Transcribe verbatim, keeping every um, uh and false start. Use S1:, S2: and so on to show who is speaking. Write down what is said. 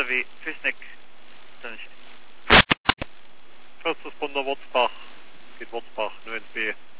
S1: Heavy, Fisnik, First Responder Wurzbach, geht Wurzbach, null eins B.